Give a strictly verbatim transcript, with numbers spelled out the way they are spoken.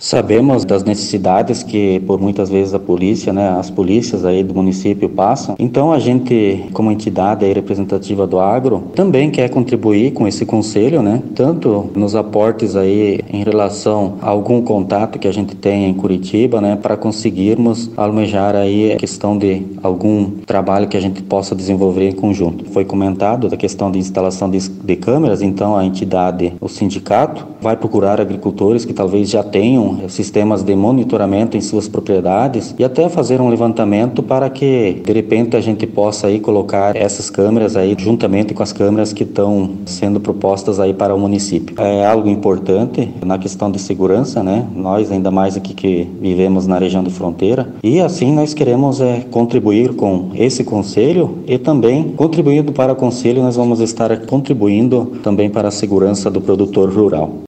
Sabemos das necessidades que por muitas vezes a polícia, né, as polícias aí do município passam. Então a gente, como entidade aí representativa do agro, também quer contribuir com esse conselho, né, tanto nos aportes aí em relação a algum contato que a gente tem em Curitiba, né, para conseguirmos almejar aí a questão de algum trabalho que a gente possa desenvolver em conjunto. Foi comentado da questão de instalação de, de câmeras, então a entidade, o sindicato, vai procurar agricultores que talvez já tenham sistemas de monitoramento em suas propriedades e até fazer um levantamento para que de repente a gente possa aí colocar essas câmeras aí juntamente com as câmeras que estão sendo propostas aí para o município. É algo importante na questão de segurança, né? Nós ainda mais aqui que vivemos na região de fronteira, e assim nós queremos é contribuir com esse conselho e também contribuindo para o conselho nós vamos estar contribuindo também para a segurança do produtor rural.